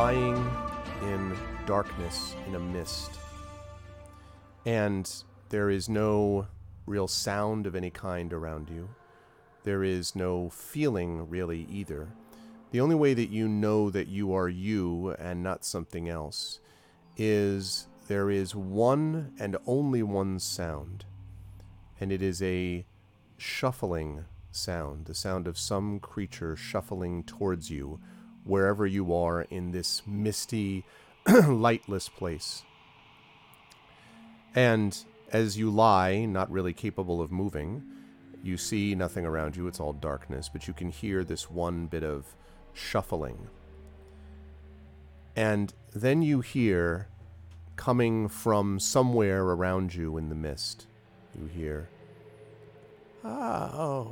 lying in darkness in a mist, and there is no real sound of any kind around you. There is no feeling really either. The only way that you know that you are you and not something else is there is one and only one sound, and it is a shuffling sound, the sound of some creature shuffling towards you wherever you are in this misty, lightless place. And as you lie, not really capable of moving, you see nothing around you, it's all darkness, but you can hear this one bit of shuffling. And then you hear, coming from somewhere around you in the mist, you hear, "Oh,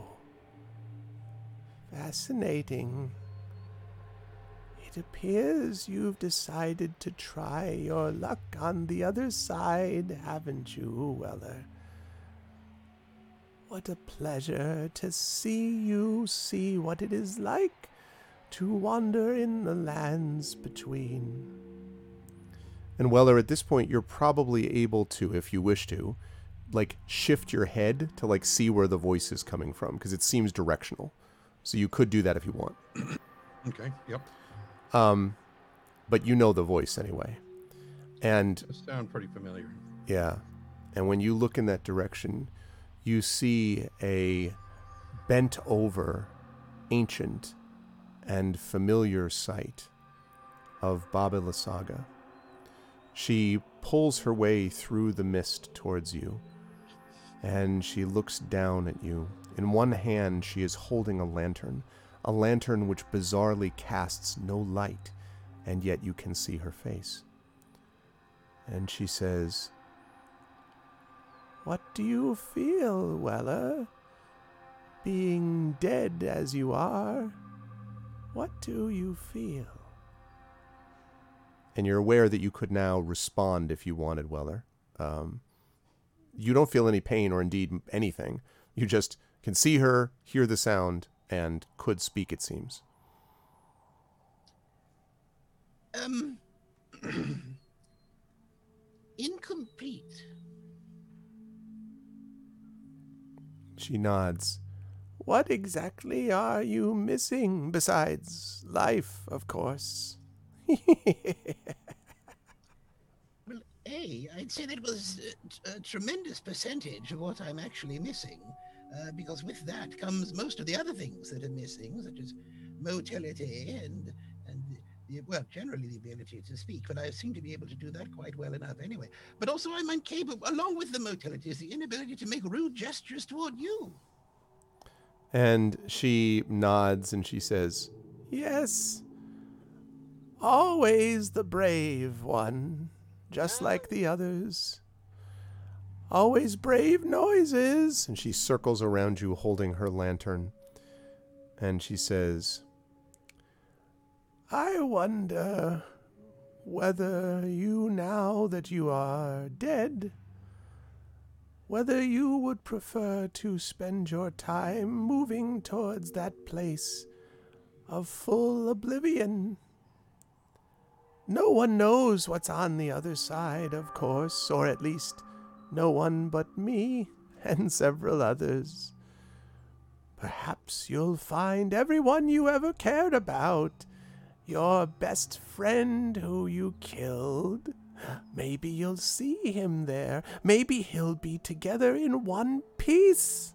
fascinating. It appears you've decided to try your luck on the other side, haven't you, Weller? What a pleasure to see you see what it is like to wander in the lands between." And Weller, at this point, you're probably able to, if you wish to, shift your head to see where the voice is coming from, because it seems directional. So you could do that if you want. Okay, yep. But you know the voice anyway. And It sounds pretty familiar. yeah. And when you look in that direction, you see a bent over, ancient, and familiar sight of Baba Lysaga. She pulls her way through the mist towards you, and she looks down at you. In one hand, she is holding a lantern which bizarrely casts no light, and yet you can see her face. And she says, "What do you feel, Weller? Being dead as you are, what do you feel?" And you're aware that you could now respond if you wanted, Weller. You don't feel any pain or indeed anything. You just can see her, hear the sound, and could speak, it seems. Incomplete. She nods. "What exactly are you missing besides life, of course?" Well, I'd say that was a tremendous percentage of what I'm actually missing, because with that comes most of the other things that are missing, such as motility and generally the ability to speak, but I seem to be able to do that quite well enough anyway. But also I'm incapable, along with the motility, is the inability to make rude gestures toward you. And she nods and she says, "Yes, always the brave one, just like the others. Always brave noises." And she circles around you holding her lantern. And she says, "I wonder whether you, now that you are dead, whether you would prefer to spend your time moving towards that place of full oblivion. No one knows what's on the other side, of course, or at least no one but me and several others. Perhaps you'll find everyone you ever cared about, your best friend who you killed. Maybe you'll see him there. Maybe he'll be together in one piece.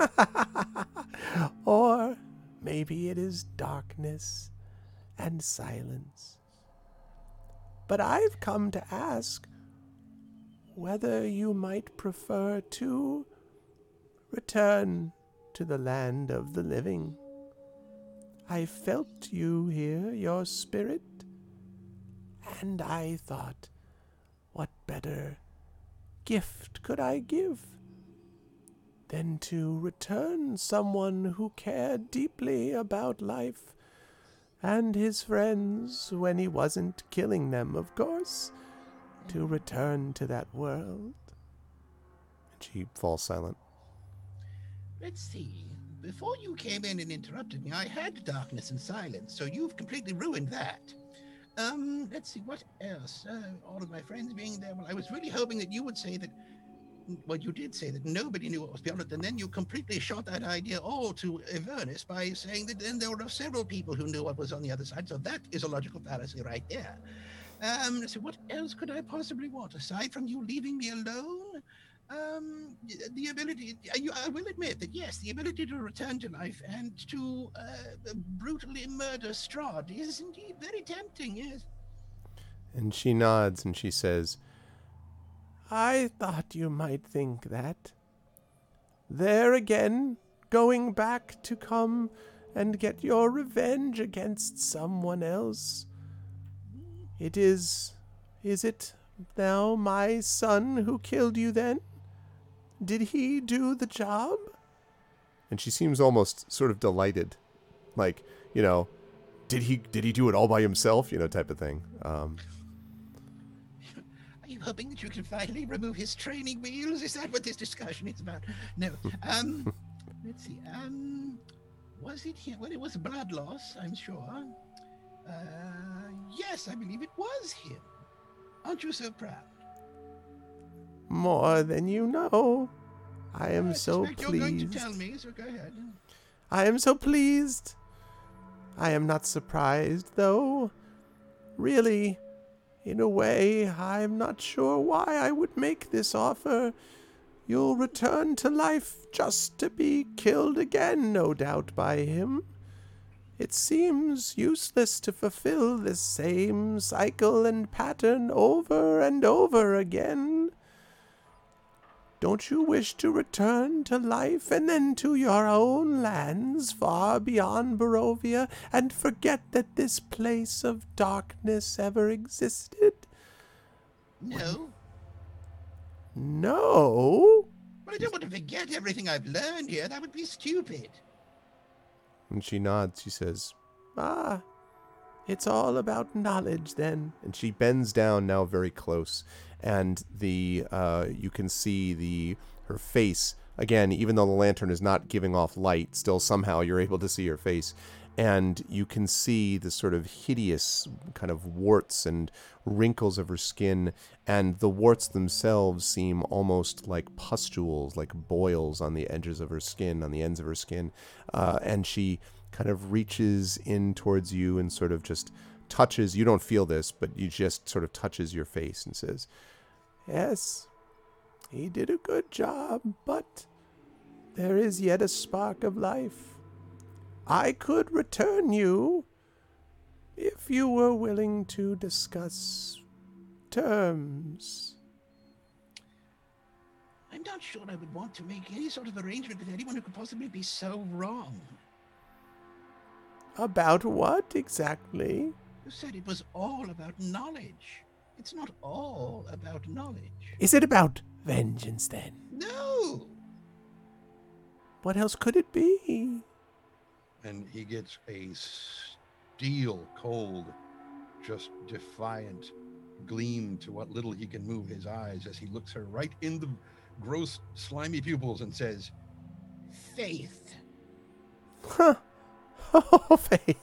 Or maybe it is darkness and silence. But I've come to ask whether you might prefer to return to the land of the living. I felt you here, your spirit, and I thought, what better gift could I give than to return someone who cared deeply about life and his friends when he wasn't killing them, of course, to return to that world." And she falls silent. Let's see. Before you came in and interrupted me, I had darkness and silence, so you've completely ruined that. Let's see, what else? All of my friends being there. Well, I was really hoping that you would say that, well, you did say that nobody knew what was beyond it, and then you completely shot that idea all to Avernus by saying that then there were several people who knew what was on the other side. So that is a logical fallacy right there. So what else could I possibly want aside from you leaving me alone? The ability, I will admit that yes, the ability to return to life and to brutally murder Strahd is indeed very tempting, yes. And she nods and she says, I thought you might think that. There again, going back to come and get your revenge against someone else. Is it now my son who killed you then? Did he do the job? And she seems almost sort of delighted. Like, did he do it all by himself? Type of thing. Are you hoping that you can finally remove his training wheels? Is that what this discussion is about? No. Let's see. Was it him? Well, it was blood loss, I'm sure. Yes, I believe it was him. Aren't you so proud? More than you know. I am so pleased. You're going to tell me, so go ahead. I am so pleased. I am not surprised, though. Really, in a way, I'm not sure why I would make this offer. You'll return to life just to be killed again, no doubt, by him. It seems useless to fulfill this same cycle and pattern over and over again. Don't you wish to return to life and then to your own lands far beyond Barovia and forget that this place of darkness ever existed? No. No? Well, I don't want to forget everything I've learned here. That would be stupid. And she nods. She says, it's all about knowledge then. And she bends down now very close. And you can see her face. Again, even though the lantern is not giving off light, still somehow you're able to see her face. And you can see the sort of hideous kind of warts and wrinkles of her skin. And the warts themselves seem almost like pustules, like boils on the edges of her skin, on the ends of her skin. And she kind of reaches in towards you and sort of just touches. You don't feel this, but you just sort of touches your face and says, yes, he did a good job, but there is yet a spark of life. I could return you if you were willing to discuss terms. I'm not sure I would want to make any sort of arrangement with anyone who could possibly be so wrong. About what exactly? You said it was all about knowledge. It's not all about knowledge. Is it about vengeance then? No! What else could it be? And he gets a steel cold, just defiant gleam to what little he can move his eyes as he looks her right in the gross, slimy pupils and says, Faith. Huh. Oh, Faith.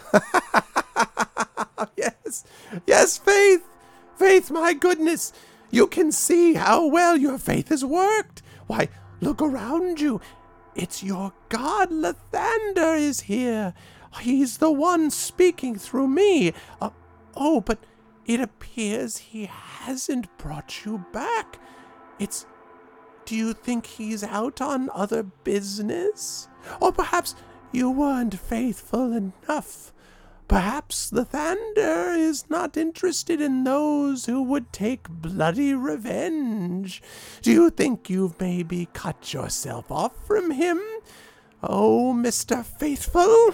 Yes. Yes, Faith. Faith, my goodness. You can see how well your faith has worked. Why, look around you. It's your god, Lathander, is here. He's the one speaking through me. But it appears he hasn't brought you back. Do you think he's out on other business? Or perhaps you weren't faithful enough. Perhaps Lathander is not interested in those who would take bloody revenge. Do you think you've maybe cut yourself off from him? Oh, Mr. Faithful?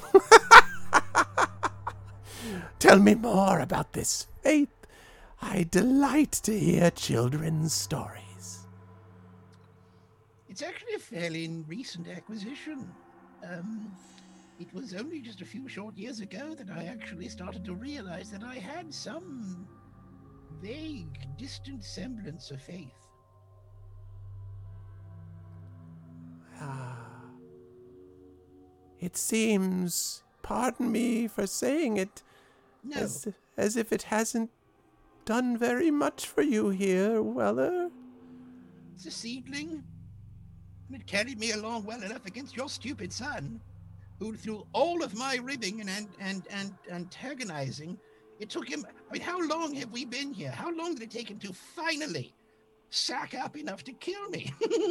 Tell me more about this faith. I delight to hear children's stories. It's actually a fairly recent acquisition. It was only just a few short years ago that I actually started to realize that I had some vague, distant semblance of faith. It seems, pardon me for saying it, No. as if it hasn't done very much for you here, Weller. It's a seedling. And it carried me along well enough against your stupid son, who, through all of my ribbing and antagonizing, it took him. I mean, how long have we been here? How long did it take him to finally sack up enough to kill me?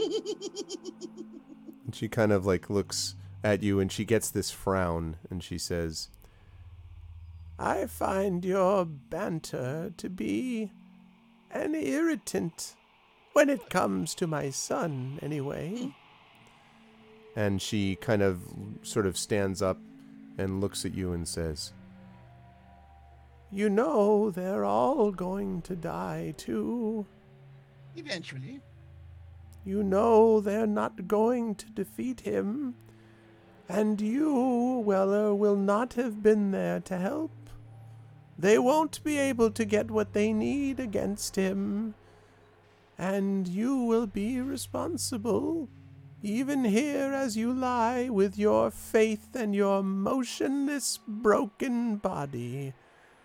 And she kind of like looks at you and she gets this frown and she says, I find your banter to be an irritant when it comes to my son, anyway. And she kind of sort of stands up and looks at you and says, you know they're all going to die, too. Eventually. You know they're not going to defeat him. And you, Weller, will not have been there to help. They won't be able to get what they need against him. And you will be responsible, even here as you lie with your faith and your motionless, broken body.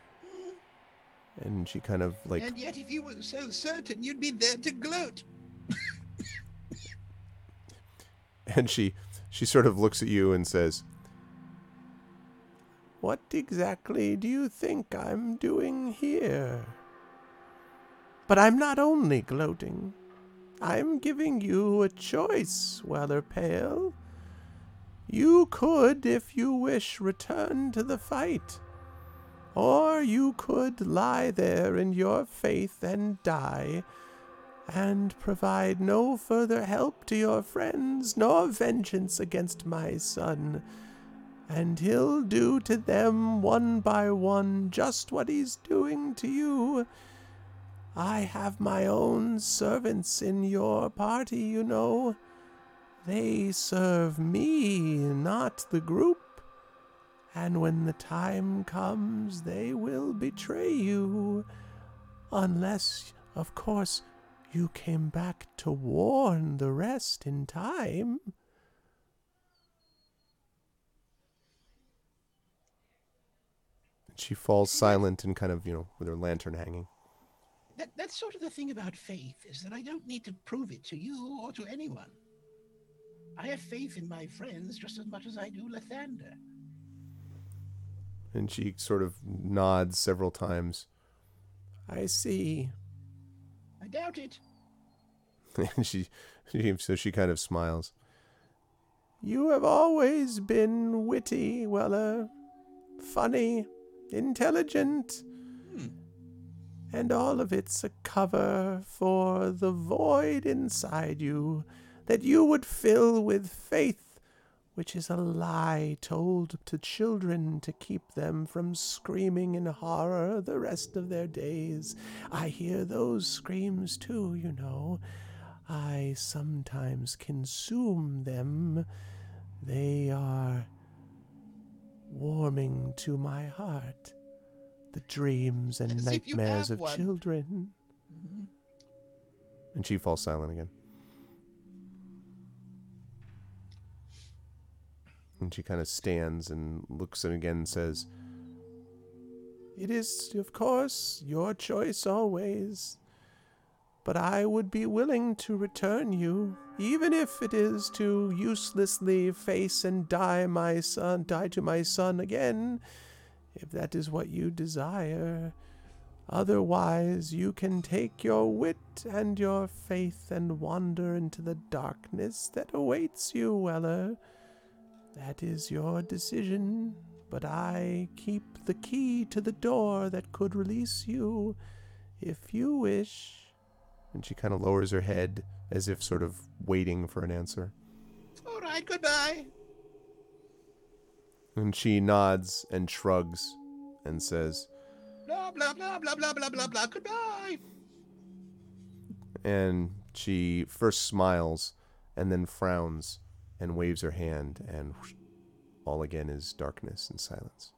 And she kind of like... And yet if you were so certain, you'd be there to gloat. And she sort of looks at you and says, what exactly do you think I'm doing here? But I'm not only gloating. I'm giving you a choice, Weller Pale. You could, if you wish, return to the fight. Or you could lie there in your faith and die, and provide no further help to your friends, nor vengeance against my son. And he'll do to them one by one just what he's doing to you. I have my own servants in your party, you know. They serve me, not the group. And when the time comes, they will betray you. Unless, of course, you came back to warn the rest in time. She falls silent and kind of, with her lantern hanging. That's sort of the thing about faith, is that I don't need to prove it to you or to anyone. I have faith in my friends just as much as I do Lathander. And she sort of nods several times. I see. I doubt it. And she kind of smiles. You have always been witty, Weller. Funny, intelligent. And all of it's a cover for the void inside you that you would fill with faith, which is a lie told to children to keep them from screaming in horror the rest of their days. I hear those screams too, you know. I sometimes consume them. They are warming to my heart. The dreams and nightmares of children. Mm-hmm. And she falls silent again. And she kind of stands and looks at it again and says, it is, of course, your choice always. But I would be willing to return you, even if it is to uselessly face and die to my son again, if that is what you desire. Otherwise, you can take your wit and your faith and wander into the darkness that awaits you, Weller. That is your decision, but I keep the key to the door that could release you, if you wish. And she kind of lowers her head, as if sort of waiting for an answer. All right, goodbye. And she nods and shrugs and says, blah, blah, blah, blah, blah, blah, blah, blah, goodbye. And she first smiles and then frowns and waves her hand, and whoosh, all again is darkness and silence.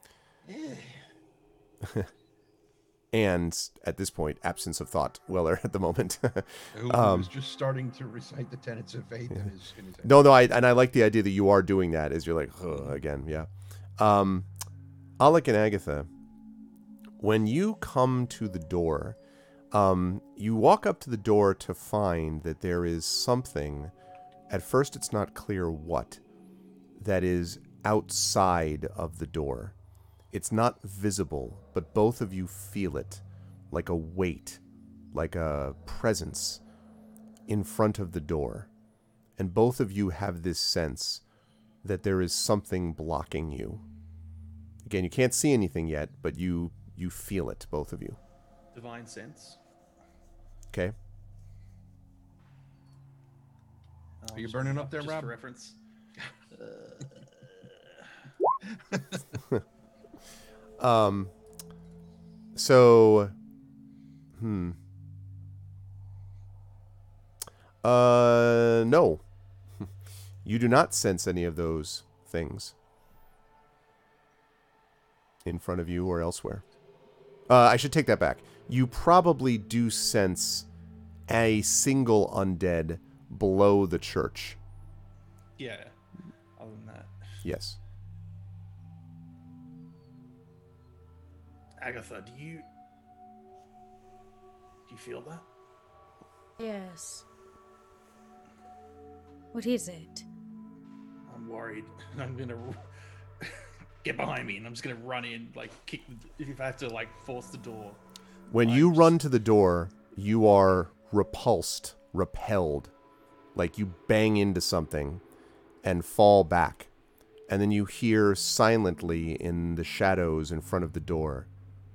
And at this point, absence of thought, Weller, at the moment. Who was just starting to recite the tenets of faith in his head. No, I like the idea that you are doing that, as you're like, again, yeah. Alec and Agatha, When you come to the door, you walk up to the door to find that there is something, at first it's not clear what, that is outside of the door. It's not visible, but both of you feel it, like a weight, like a presence in front of the door. And both of you have this sense that there is something blocking you. Again, you can't see anything yet, but you feel it, both of you. Divine sense. Okay? Are you burning up there, just Rob? For reference. So, no. You do not sense any of those things in front of you or elsewhere. I should take that back. You probably do sense a single undead below the church. Yeah. Other than that. Yes. Agatha, do you feel that? Yes. What is it? I'm worried. I'm gonna get behind me, and I'm just gonna run in, like kick. If I have to, like force the door. When you run to the door, you are repelled. Like you bang into something and fall back. And then you hear silently in the shadows in front of the door.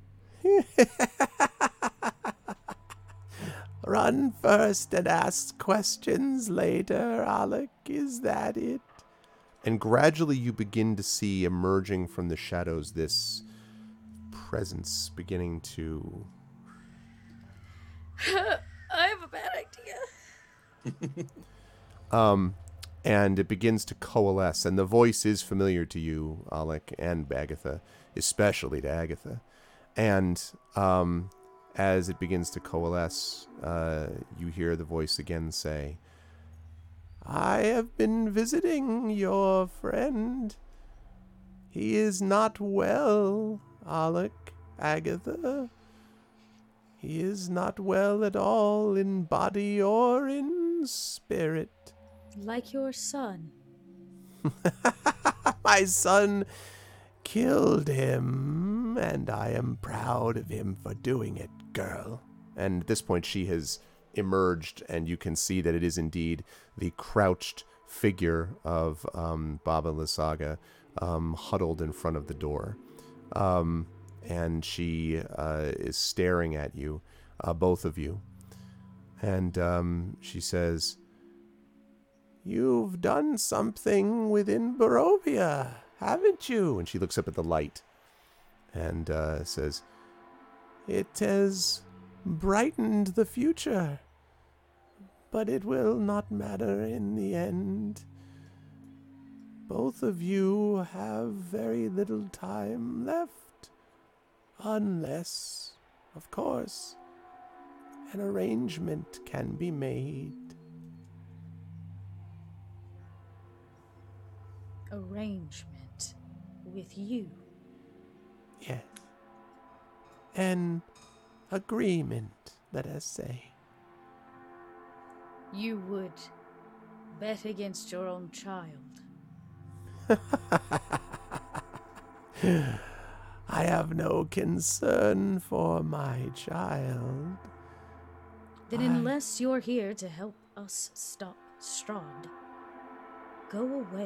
Run first and ask questions later, Alec. Is that it? And gradually you begin to see emerging from the shadows this presence beginning to... I have a bad idea. And it begins to coalesce, and the voice is familiar to you, Alec, and Agatha, especially to Agatha. And as it begins to coalesce, you hear the voice again say, I have been visiting your friend. He is not well, Alec, Agatha. He is not well at all in body or in spirit. Like your son. My son killed him, and I am proud of him for doing it, girl. And at this point, she has emerged, and you can see that it is indeed the crouched figure of Baba Lysaga huddled in front of the door. And she is staring at you, both of you. And she says, You've done something within Barovia, haven't you? And she looks up at the light and says, It has brightened the future, but it will not matter in the end. Both of you have very little time left, unless, of course, an arrangement can be made. Arrangement with you. Yes. An agreement, let us say. You would bet against your own child. I have no concern for my child. Then unless you're here to help us stop Strahd, go away.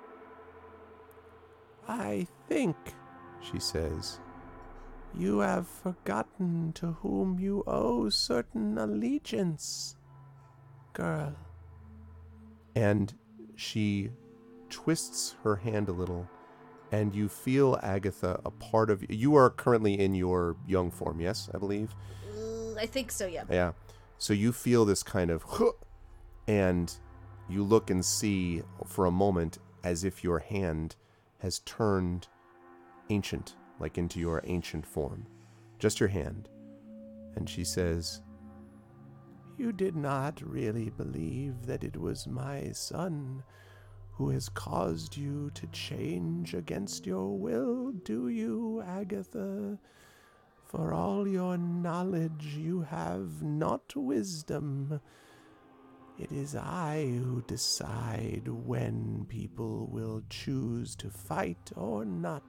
I think, she says, you have forgotten to whom you owe certain allegiance, girl. And she twists her hand a little, and you feel, Agatha, a part of you. You are currently in your young form, yes, I believe? I think so, yeah. Yeah. So you feel this kind of, and you look and see for a moment as if your hand has turned ancient, like into your ancient form. Just your hand. And she says, You did not really believe that it was my son who has caused you to change against your will, do you, Agatha? For all your knowledge, you have not wisdom. It is I who decide when people will choose to fight or not.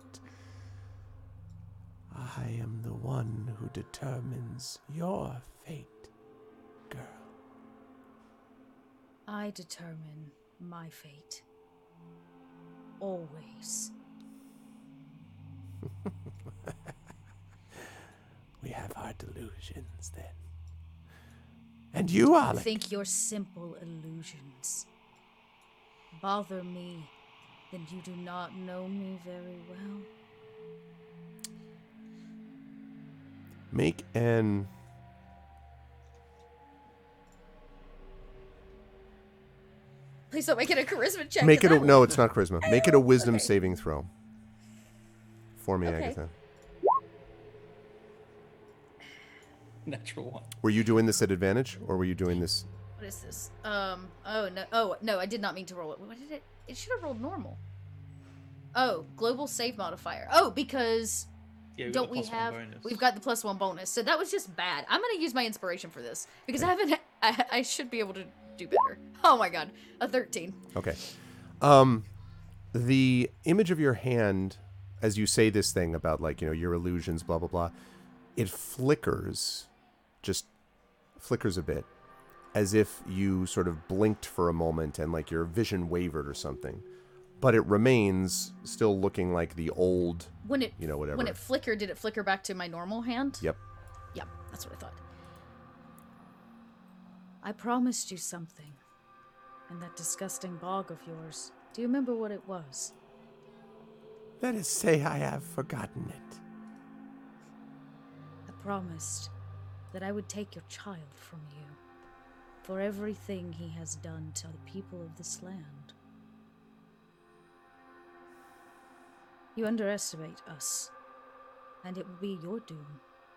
I am the one who determines your fate, girl. I determine my fate. Always. We have our delusions, then. And you, I Alec. think your simple illusions bother me, then you do not know me very well. Make an... Please don't make it a charisma check. Make it a... 'cause I No, will- it's not charisma. Make it a wisdom Okay. saving throw. For me, Okay. Agatha. Natural one. Were you doing this at advantage, or were you doing this... What is this? Oh no. Oh no, I did not mean to roll it. What did it? It should have rolled normal. Oh, global save modifier. Oh, because Yeah, don't we have? We've got the +1 bonus. So that was just bad. I'm gonna use my inspiration for this because I haven't. I should be able to do better. Oh my god, a 13. Okay. The image of your hand, as you say this thing about, like, you know, your illusions, blah, blah, blah, it flickers, just flickers a bit, as if you sort of blinked for a moment and, like, your vision wavered or something. But it remains still looking like the old, When it, you know, whatever. When it flickered, did it flicker back to my normal hand? Yep. Yep, that's what I thought. I promised you something. And that disgusting bog of yours. Do you remember what it was? Let us say I have forgotten it. I promised that I would take your child from you for everything he has done to the people of this land. You underestimate us, and it will be your doom.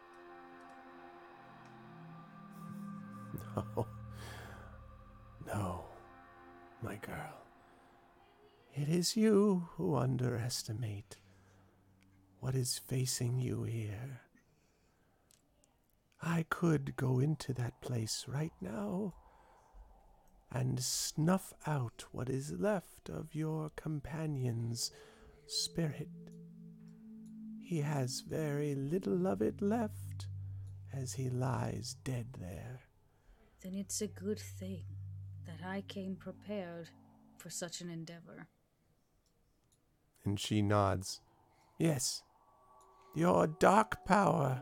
No. No, my girl. It is you who underestimate what is facing you here. I could go into that place right now and snuff out what is left of your companion's spirit. He has very little of it left as he lies dead there. Then it's a good thing that I came prepared for such an endeavor. And she nods. Yes, your dark power.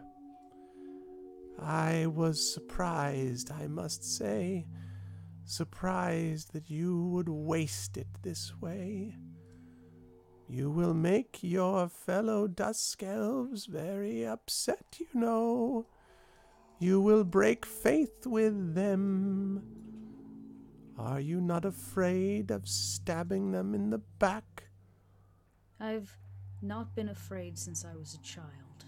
I was surprised, I must say. Surprised that you would waste it this way. You will make your fellow Dusk Elves very upset, you know. You will break faith with them. Are you not afraid of stabbing them in the back? I've not been afraid since I was a child.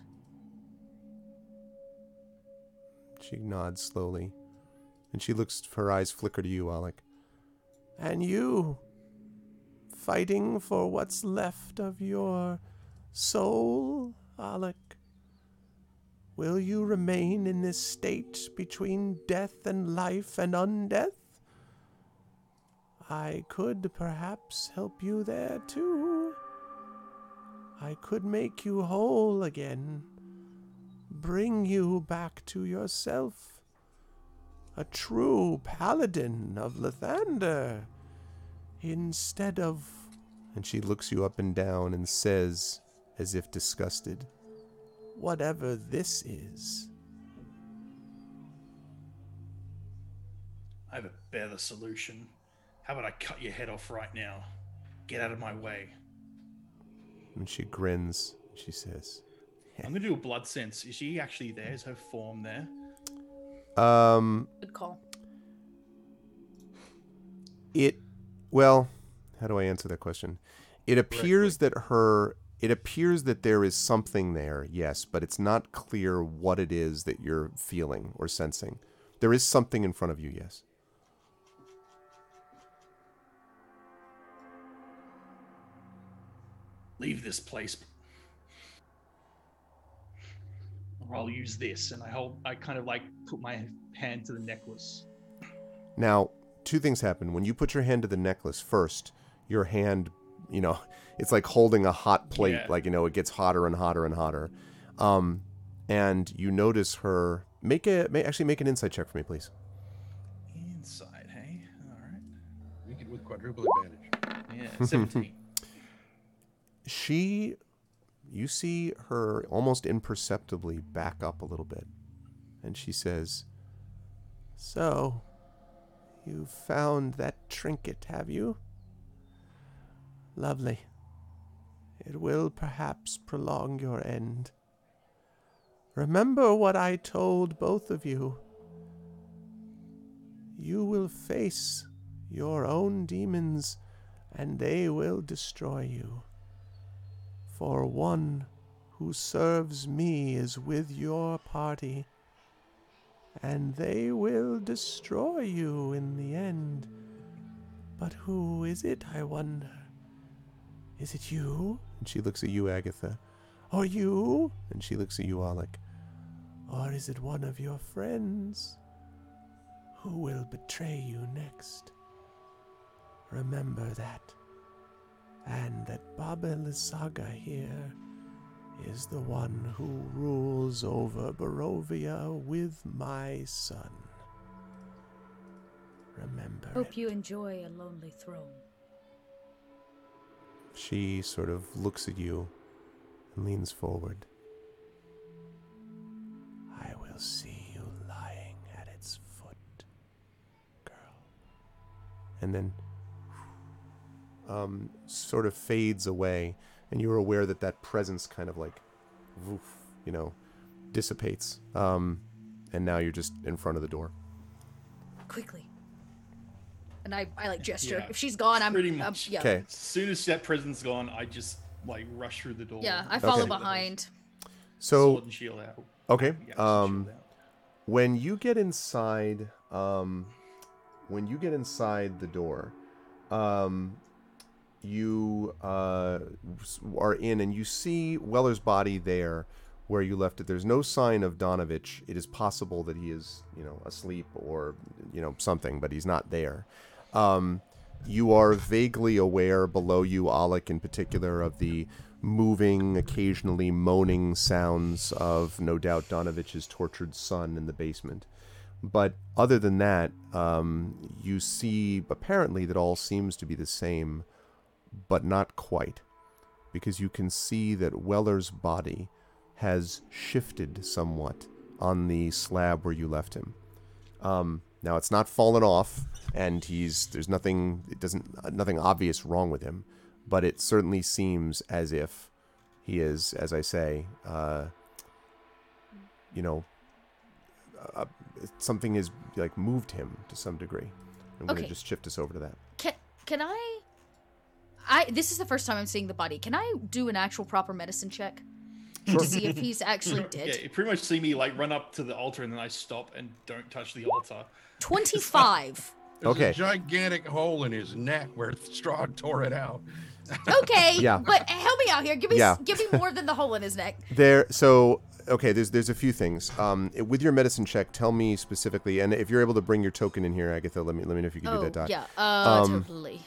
She nods slowly, and she looks, her eyes flicker to you, Alec. And you, fighting for what's left of your soul, Alec? Will you remain in this state between death and life and undeath? I could perhaps help you there too. I could make you whole again, bring you back to yourself, a true paladin of Lathander, instead of... And she looks you up and down and says, as if disgusted, whatever this is. I have a better solution. How about I cut your head off right now? Get out of my way. And she grins. She says, I'm gonna do a blood sense. Is she actually there? Is her form there? Good call. Well, how do I answer that question? It appears that there is something there, yes, but it's not clear what it is that you're feeling or sensing. There is something in front of you, yes. Leave this place. I'll use this, and I kind of like put my hand to the necklace. Now, two things happen. When you put your hand to the necklace first, your hand, it's like holding a hot plate. Yeah. Like, it gets hotter and hotter and hotter. And you notice her. Actually make an insight check for me, please. Inside, hey? All right. Make it with quadruple advantage. Yeah, 17. You see her almost imperceptibly back up a little bit. And she says, "So, you found that trinket, have you? Lovely. It will perhaps prolong your end. Remember what I told both of you. You will face your own demons, and they will destroy you. For one who serves me is with your party, and they will destroy you in the end. But who is it, I wonder? Is it you?" And she looks at you, Agatha. "Or you?" And she looks at you, Alec. "Or is it one of your friends? Who will betray you next? Remember that. And that Baba Lysaga here is the one who rules over Barovia with my son. Remember Hope it." you enjoy a lonely throne. She sort of looks at you and leans forward. "I will see you lying at its foot, girl." And then sort of fades away, and you're aware that presence kind of like, woof, dissipates. And now you're just in front of the door. Quickly. And I like gesture. Yeah, If she's gone, I'm pretty much. yeah. Okay. As soon as that present's gone, I just like rush through the door. Yeah, I follow Okay. behind. So, Sword and shield out. okay. Yeah, sword and shield out. When you get inside, the door, you are in, and you see Weller's body there where you left it. There's no sign of Donovich. It is possible that he is, asleep or, something, but he's not there. You are vaguely aware below you, Alec in particular, of the moving, occasionally moaning sounds of, no doubt, Donovich's tortured son in the basement. But other than that, you see apparently that all seems to be the same, but not quite. Because you can see that Weller's body has shifted somewhat on the slab where you left him. Now it's not fallen off, and there's nothing obvious wrong with him, but it certainly seems as if he is, as I say, something has like moved him to some degree. I'm going to Okay. just shift us over to that. Can I this is the first time I'm seeing the body. Can I do an actual proper medicine check? To see if he's actually dead. Yeah, you pretty much see me like run up to the altar and then I stop and don't touch the altar. 25. There's Okay. a gigantic hole in his neck where Strahd tore it out. Okay, Yeah. but help me out here. Give me Yeah. give me more than the hole in his neck. There's a few things. With your medicine check, tell me specifically, and if you're able to bring your token in here, Agatha, let me know if you can do that, Doc. Yeah, totally.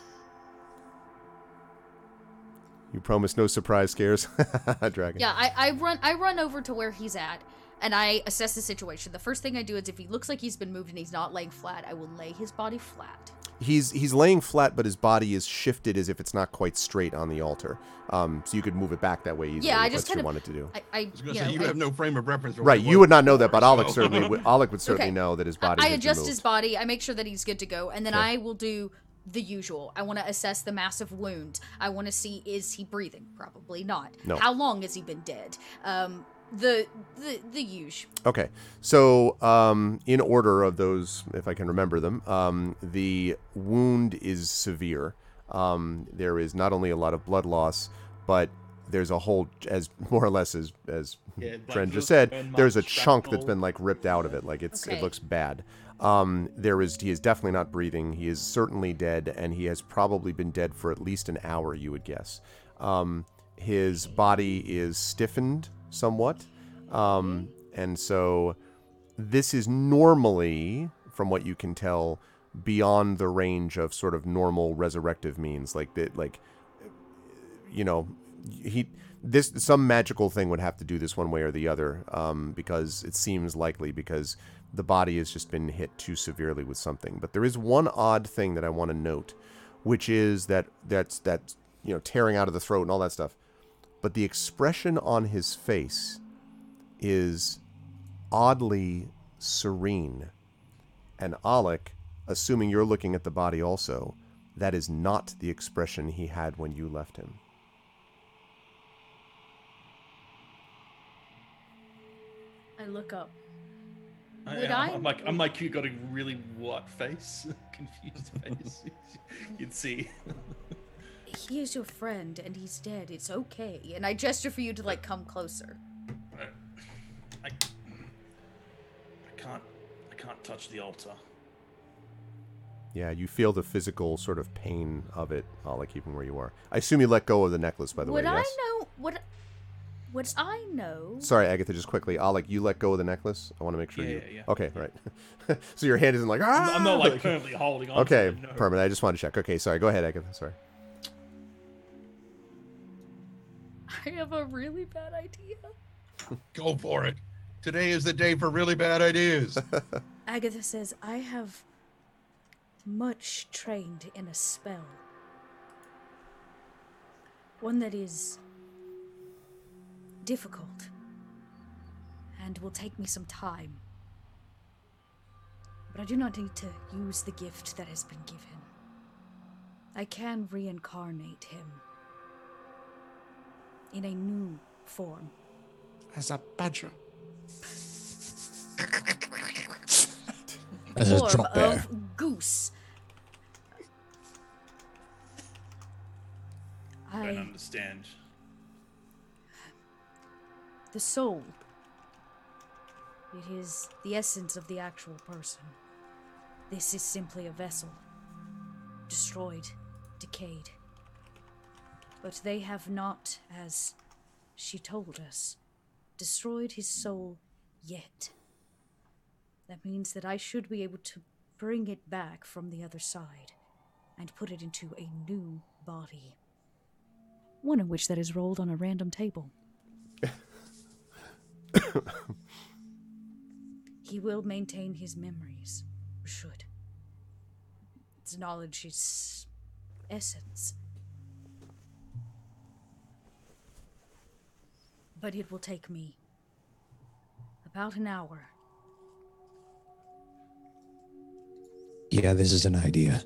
You promise no surprise scares, Dragon. Yeah, I run over to where he's at, and I assess the situation. The first thing I do is if he looks like he's been moved and he's not laying flat, I will lay his body flat. He's laying flat, but his body is shifted as if it's not quite straight on the altar. So you could move it back that way easily. Yeah, I if just that's what you kind wanted to do. I I was going to say, you have no frame of reference. For Right, what you would not know that, but Alec so- certainly Alec would certainly Okay. know that his body. I has been adjust moved. his body. I make sure that he's good to go, and then Okay. I will do the usual. I want to assess the massive wound. I want to see, is he breathing? Probably not. No. How long has he been dead? The usual. Okay, so in order of those, if I can remember them, the wound is severe. There is not only a lot of blood loss, but there's a whole, as more or less as Yeah, like Friend just the said, burn there's a marks, chunk that's shrapnel. been like ripped out of it. Like it Okay. looks bad. He is definitely not breathing. He is certainly dead, and he has probably been dead for at least an hour, you would guess. His body is stiffened somewhat. And so this is normally, from what you can tell, beyond the range of sort of normal resurrective means. Like that, like, you know, some magical thing would have to do this one way or the other, because it seems likely, because the body has just been hit too severely with something. But there is one odd thing that I want to note, which is that's you know, tearing out of the throat and all that stuff. But the expression on his face is oddly serene. And Alec, assuming you're looking at the body also, that is not the expression he had when you left him. I look up. I'm like, you got a really what face? Confused face. You'd see. He is your friend, and he's dead. It's okay. And I gesture for you to, like, come closer. I can't touch the altar. Yeah, you feel the physical sort of pain of it, Alec, even where you are. I assume you let go of the necklace, by the way, yes? Would I know? Sorry, Agatha, just quickly. Alec, you let go of the necklace? I want to make sure you... Yeah. Okay, right. So your hand isn't like... Ah! I'm not, like, permanently holding on okay, to it, no. permanent. I just wanted to check. Okay, sorry. Go ahead, Agatha. Sorry. I have a really bad idea. Go for it. Today is the day for really bad ideas. Agatha says, I have much trained in a spell. One that is difficult and will take me some time. But I do not need to use the gift that has been given. I can reincarnate him in a new form. As a badger. As a drop bear. Of goose. I don't understand. The soul. It is the essence of the actual person. This is simply a vessel. Destroyed, decayed. But they have not, as she told us, destroyed his soul yet. That means that I should be able to bring it back from the other side and put it into a new body. One of which that is rolled on a random table. He will maintain his memories, or should. Its knowledge is essence. But it will take me about an hour. Yeah, this is an idea.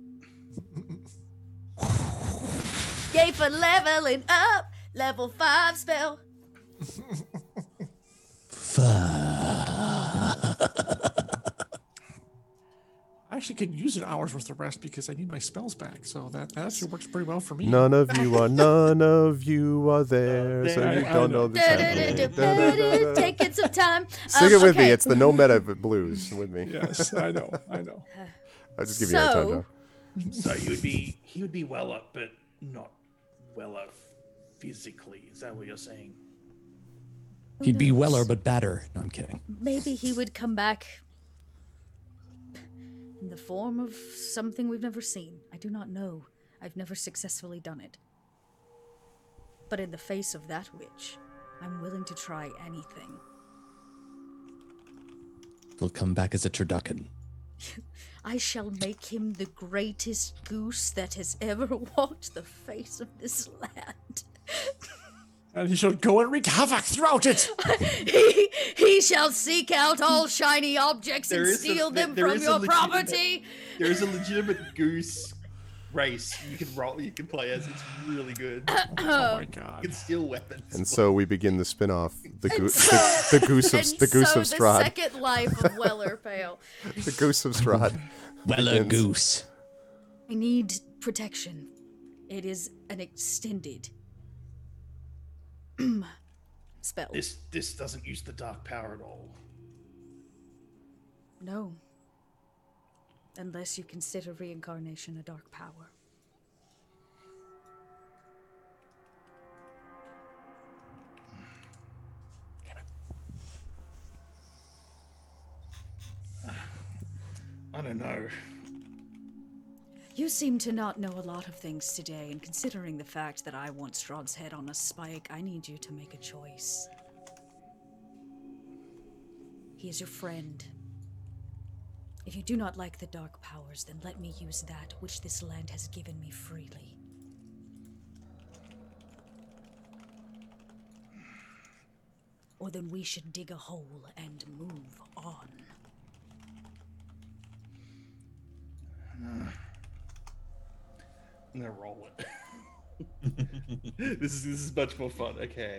Yay for leveling up! Level 5 spell! I actually could use an hour's worth of rest because I need my spells back, so that actually works pretty well for me. None of you are there, so you don't know the song. Taking some time. Sing it with me. It's the no meta blues with me. Yes, I know. I'll just give you a hard time, Joe. So he would be well up, but not well up physically. Is that what you're saying? He'd be weller but badder. No, I'm kidding. Maybe he would come back in the form of something we've never seen. I do not know. I've never successfully done it. But in the face of that witch, I'm willing to try anything. He'll come back as a turducken. I shall make him the greatest goose that has ever walked the face of this land. And he shall go and wreak havoc throughout it. he shall seek out all shiny objects and steal them from your property. There is a legitimate goose race you can play as. It's really good. Oh my god! You can steal weapons. And so we begin the spin-off, the goose of Strahd. The second life of Weller Pale. The Goose of Strahd. Weller Goose. I need protection. It is an extended spell. This doesn't use the dark power at all. No. Unless you consider reincarnation a dark power. I don't know. You seem to not know a lot of things today, and considering the fact that I want Strahd's head on a spike, I need you to make a choice. He is your friend. If you do not like the dark powers, then let me use that which this land has given me freely. Or then we should dig a hole and move on. I'm gonna roll it. This is much more fun. Okay.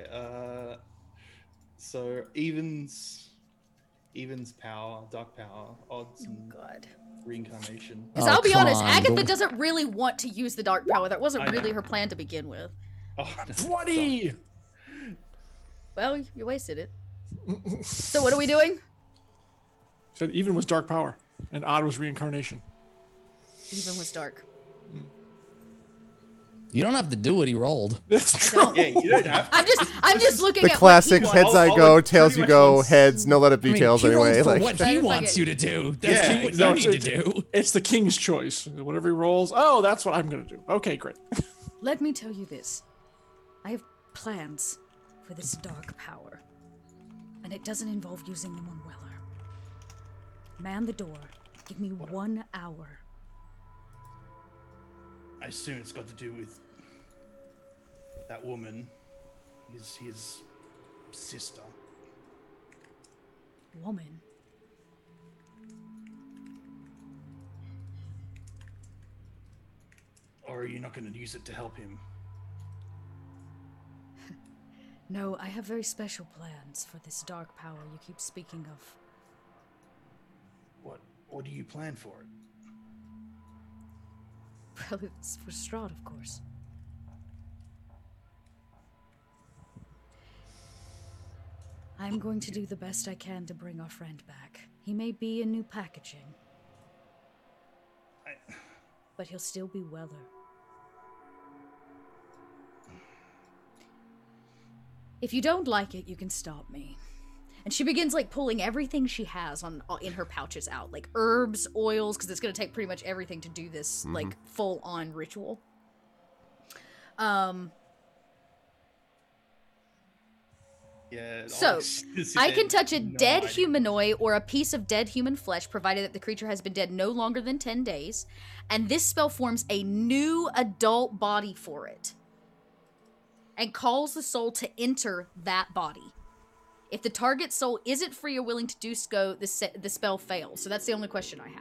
So evens power, dark power, odds, and God. reincarnation. Because I'll be honest, Agatha doesn't really want to use the dark power. That wasn't really her plan to begin with. Oh, 20! Well, you wasted it. So what are we doing? Said even was dark power, and odd was reincarnation. Even was dark. You don't have to do what he rolled. That's true. Yeah, you don't have to. I'm just looking The at classic what he heads I All go, the tails pretty you much go, ones- heads, no let up details he anyway. rolls for Like, what he wants you to do. That's Yeah, what no, you need to do. It's the king's choice. Whatever he rolls, oh, that's what I'm going to do. Okay, great. Let me tell you this. I have plans for this dark power. And it doesn't involve using them on Weller. Man the door. Give me 1 hour. I assume it's got to do with that woman, his sister. Woman. Or are you not going to use it to help him? No, I have very special plans for this dark power you keep speaking of. What do you plan for it? Well, it's for Strahd, of course. I'm going to do the best I can to bring our friend back. He may be in new packaging, but he'll still be Weller. If you don't like it, you can stop me. And she begins like pulling everything she has in her pouches out, like herbs, oils, because it's going to take pretty much everything to do this like full on ritual. Yeah. So, I can touch a dead humanoid or a piece of dead human flesh, provided that the creature has been dead no longer than 10 days, and this spell forms a new adult body for it, and calls the soul to enter that body. If the target soul isn't free or willing to do so, the spell fails. So that's the only question I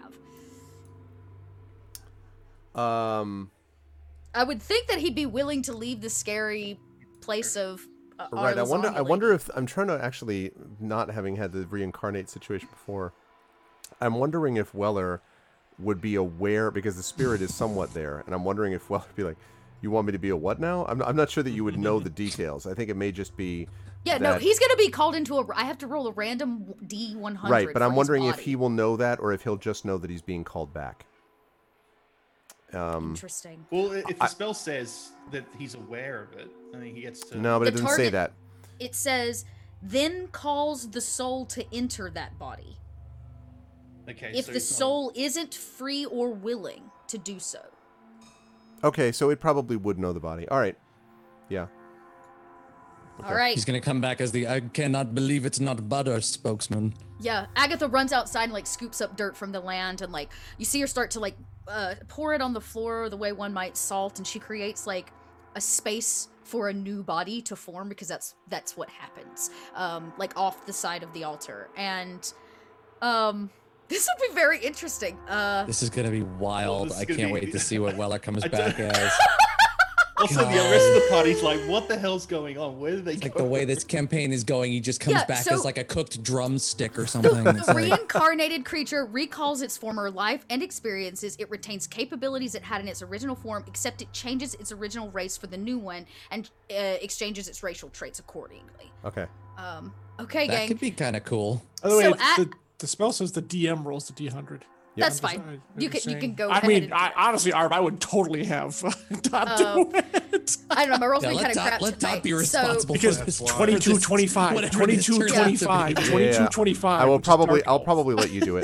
have. I would think that he'd be willing to leave the scary place of right. I Arzanali. wonder if I'm trying to actually, not having had the reincarnate situation before, I'm wondering if Weller would be aware, because the spirit is somewhat there, and I'm wondering if Weller would be like, "You want me to be a what now?" I'm not sure that you would know the details. I think it may just be. Yeah, no, he's gonna be called into I have to roll a random D100. Right, but for I'm his wondering if body. he will know that, or if he'll just know that he's being called back. Interesting. Well, if the spell says that he's aware of it, I mean, he gets to. No, but The it doesn't say target- that. It says, then calls the soul to enter that body. Okay. If so the it's not- soul isn't free or willing to do so. Okay, so it probably would know the body. All right. Yeah. All right. He's gonna come back as the "I cannot believe it's not butter" spokesman. Yeah, Agatha runs outside and like scoops up dirt from the land, and like you see her start to like pour it on the floor the way one might salt, and she creates like a space for a new body to form, because that's what happens, like off the side of the altar. And this would be very interesting. This is gonna be wild. this is I gonna can't be- wait to see what Weller comes I back don't- as. Also, the rest of the party's like, "What the hell's going on? Where did they It's go?" like the way this campaign is going, he just comes Yeah, back so- as like a cooked drumstick or something. It's The like, reincarnated creature recalls its former life and experiences. It retains capabilities it had in its original form, except it changes its original race for the new one and exchanges its racial traits accordingly. Okay. Okay, that gang. could be kind of cool. By the way, So at- the spell says the DM rolls the D100. That's I'm just- fine. I'm You just can saying. go I ahead mean, and do I, it. honestly, Arb, I would totally have not do it. I don't know, my roll's Yeah, been kind of crap let tonight. Top be So, responsible Because for this. 22, 25, whatever this 22, turns out to be. 25, Yeah. 22, 25. I will which is probably. dark I'll elf. probably let you do it.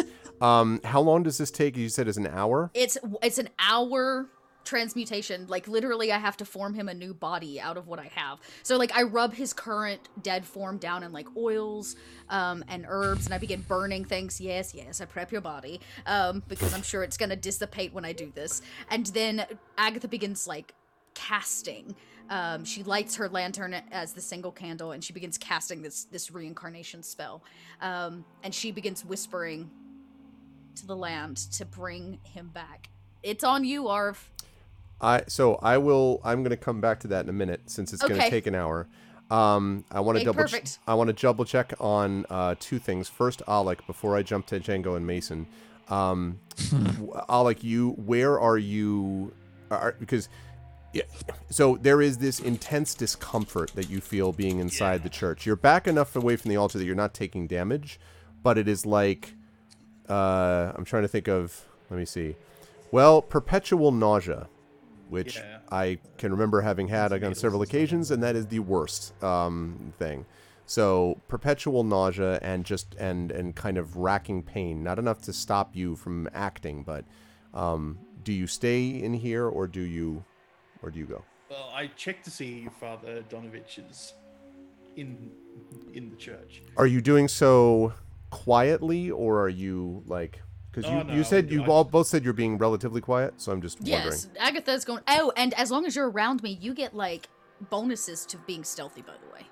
How long does this take? You said it's an hour? It's an hour transmutation. Like, literally, I have to form him a new body out of what I have. So, like, I rub his current dead form down in, like, oils and herbs, and I begin burning things. Yes, I prep your body, because I'm sure it's gonna dissipate when I do this. And then Agatha begins, like, casting. She lights her lantern as the single candle, and she begins casting this reincarnation spell. And she begins whispering to the land to bring him back. It's on you, Arv. I'm going to come back to that in a minute since it's going to take an hour. I want to double check on two things. First, Alec, before I jump to Django and Mason. Alec, where are you? Because so there is this intense discomfort that you feel being inside the church. You're back enough away from the altar that you're not taking damage, but it is like I'm trying to think of. Let me see. Well, perpetual nausea, which I can remember having had on several occasions, and that is the worst thing. So perpetual nausea and just and kind of racking pain, not enough to stop you from acting, but do you stay in here or do you go? Well, I checked to see if Father Donovich is in the church. Are you doing so quietly, or are you like? Because you said both said you're being relatively quiet, so I'm just wondering. Yes, Agatha's going. Oh, and as long as you're around me, you get like bonuses to being stealthy. By the way,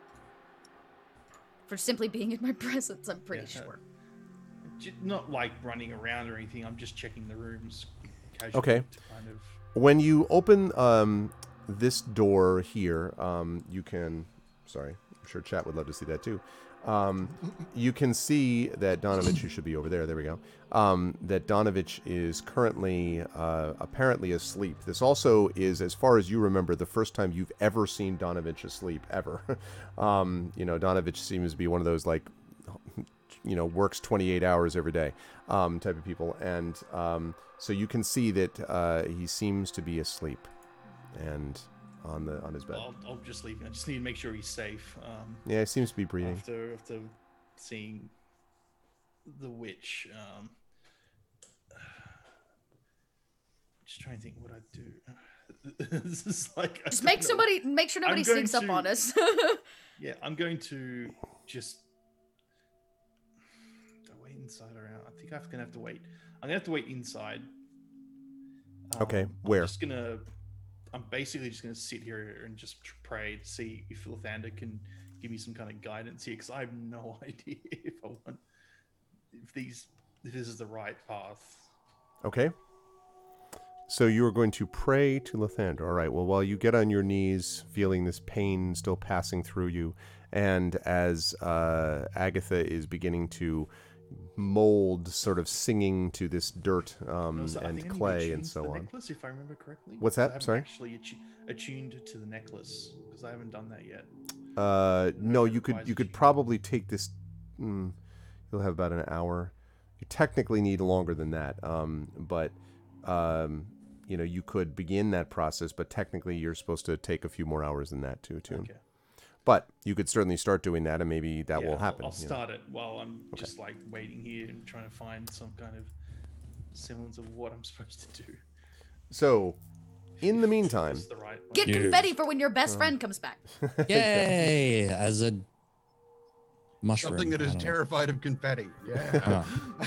for simply being in my presence, I'm pretty sure. Not like running around or anything. I'm just checking the rooms casually. Okay. To kind of... When you open this door here, you can. Sorry, I'm sure chat would love to see that too. You can see that Donovich, you should be over there. There we go. That Donovich is currently apparently asleep. This also is, as far as you remember, the first time you've ever seen Donovich asleep ever. Donovich seems to be one of those like, works 28 hours every day type of people, and so you can see that he seems to be asleep, and on his bed. I'll just leave him. I just need to make sure he's safe. He seems to be breathing. After seeing the witch, just trying to think what I'd do. This is like just make sure nobody sneaks up on us. Yeah, I'm going to just wait inside or out. I think I'm gonna have to wait. I'm gonna have to wait inside. Okay, where? I'm basically just going to sit here and just pray to see if Lathander can give me some kind of guidance here, because I have no idea if this is the right path. Okay. So you are going to pray to Lathander. All right. Well, while you get on your knees, feeling this pain still passing through you, and as Agatha is beginning to mold, sort of singing to this dirt and clay and so on. Necklace, if I remember correctly. What's that? I haven't Sorry. Actually attuned to the necklace, because I haven't done that yet. No, you could probably take this. You'll have about an hour. You technically need longer than that, but you could begin that process. But technically, you're supposed to take a few more hours than that to attune. Okay. But you could certainly start doing that, and maybe that will happen. I'll start it while I'm just like waiting here and trying to find some kind of semblance of what I'm supposed to do. So, in the meantime, get confetti for when your best friend comes back. Yay! As a mushroom. Something that is terrified of confetti. Yeah.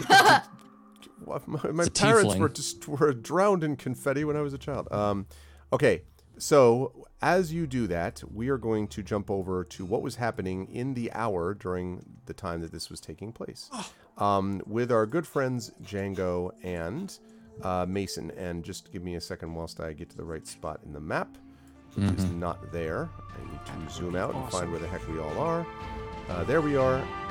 My parents were drowned in confetti when I was a child. Okay. So, as you do that, we are going to jump over to what was happening in the hour during the time that this was taking place. With our good friends Django and Mason. And just give me a second whilst I get to the right spot in the map, which is not there. I need to zoom out and find where the heck we all are. There we are.